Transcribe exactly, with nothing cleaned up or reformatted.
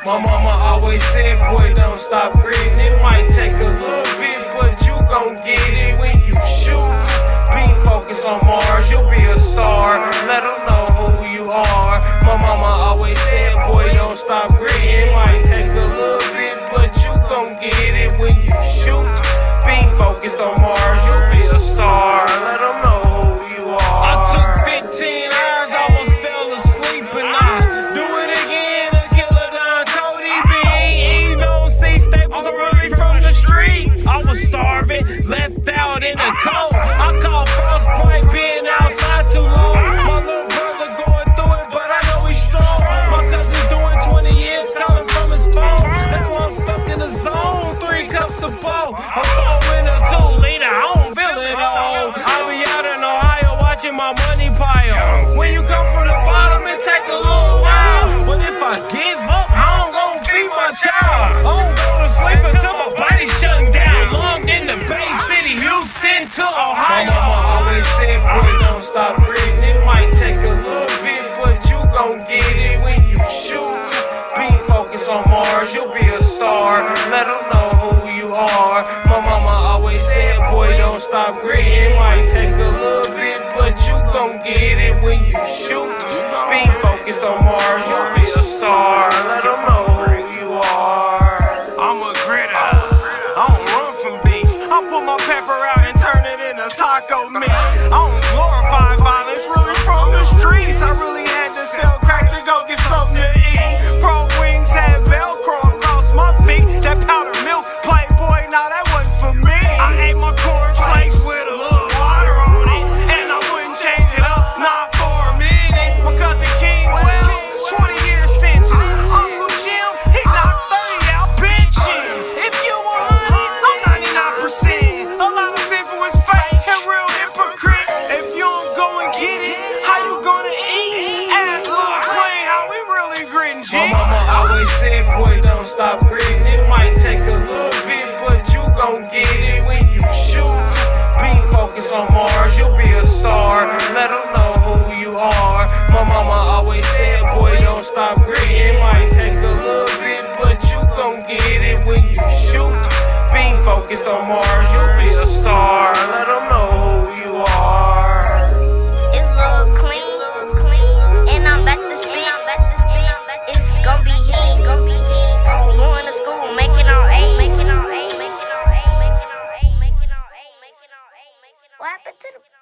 My mama always said, boy, don't stop gritting. It might take a little bit, but you gon' get it when you shoot. Be focused on Mars, you'll be a star. Let them know who you are. My mama always said, boy, don't stop gritting. It might take a little bit, but you gon' get it when you shoot. Be focused on Mars, you'll be a star. Let them know who you are. I took fifteen hours, almost fell asleep, and I do it again. A killer Don Cody B. E don't see Staples, I'm really from the streets. I was starving, left out in the cold. I call frostbite being outside too long. My little brother going through it, but I know he's strong. My cousin's doing twenty years, calling from his phone. That's why I'm stuck in the zone. Three cups of bowl, a four and a two liter. I don't feel it all. I'll be out in Ohio watching my money pile. When you come from the bottom, it take a little while. But if I give up, I don't gon' feed my child. I don't go to sleep until my body's shutting down. Long in the Bay City, Houston to Ohio. My mama always said, boy, don't stop breathing. It might take a little bit, but you gon' get it when you shoot. Be focused on Mars, you'll be a star. Let them know who you are. My mama always said, boy, don't stop gritting. It might take a little bit, but you gon' get it when you shoot. Be focused on Mars, you'll be a star. Let them know who you are. I'm a gritter, I don't run from beef. I pull my pepper out and turn it into taco meat. I don't glorify violence, really from the streets. I really had to sell crack to go get something to eat. Pro wings had Velcro across my feet. That powder milk, Playboy, nah, that wasn't for me. I ate my cornflakes with a little water on it, and I wouldn't change it up, not for a minute. My cousin King Wells, twenty year sentence. Uncle Jim, he knocked thirty out benching. If you a hundred, I'm ninety-nine percent. A lot of people is fake and real hypocrites. If you don't go and get it, how you gonna eat? Ask Lil Clean how we really gritting, G. My mama always said, boy, don't stop gritting. It might take a little bit, but you gon' get it when you shoot. Be focused on Mars, you'll be a star. Let them know who you are. My mama always said, boy, don't stop gritting. It might take a little bit, but you gon' get it when you shoot. Be focused on Mars, you'll be a star. Let them know who you are. It's Lil Clean, and I'm back to spit. It's gon' be heat, gon' be heat. Going to school, making all A's, making all A's, making all A's, making all A's, making all A's, making all A's. What happened to the